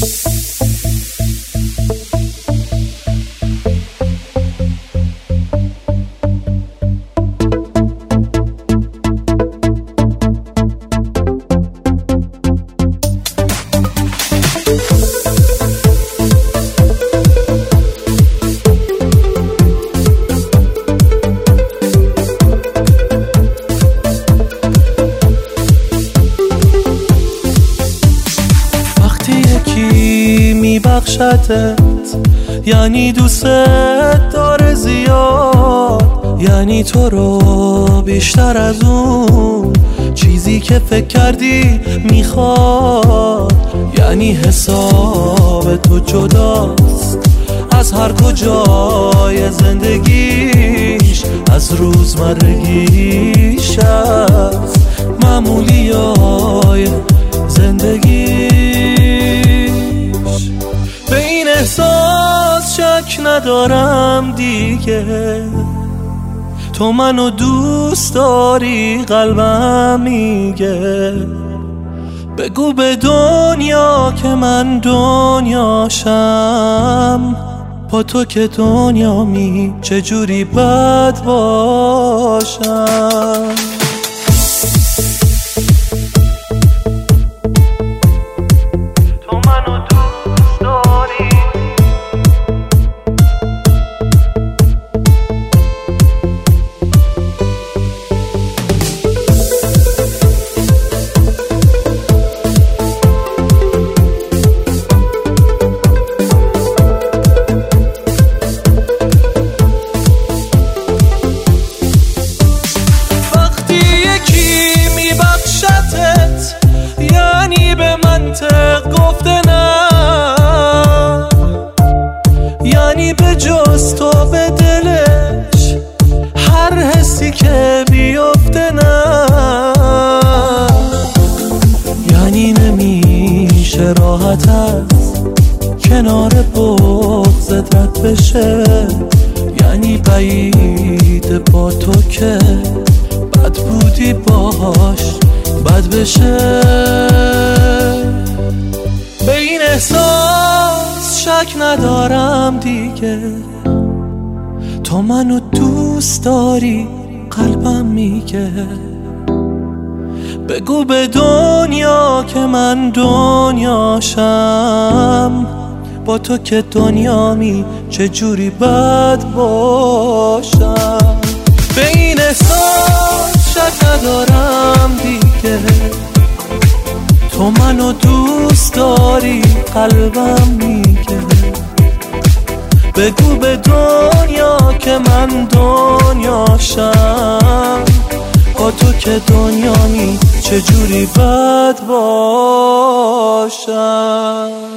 میبخشتت یعنی دوست داره زیاد، یعنی تو رو بیشتر از اون چیزی که فکر کردی میخواد، یعنی حساب تو جداست از هر کجای زندگیش، از روزمرگیش، از معمولیای زندگیش. به این احساس شک ندارم دیگه، تو منو دوست داری، قلبم میگه بگو به دنیا که من دنیاشم، با تو که دنیامی چجوری بد باشم. یعنی به منطق گفته نه، یعنی به جز تو به دلش هر حسی که بیفته نه، یعنی نمیشه راحت از کنار بغضت رد بشه، یعنی بعید با تو که بد بودی باش بد بشه. به این احساس شک ندارم دیگه، تو منو دوست داری، قلبم میگه بگو به دنیا که من دنیاشم، با تو که دنیامی چجوری بد باشم. به این احساس شک ندارم دیگه، تو منو دوست داری، قلبم میگه بگو به دنیا که من دنیاشم، با تو که دنیامی چجوری بد باشم.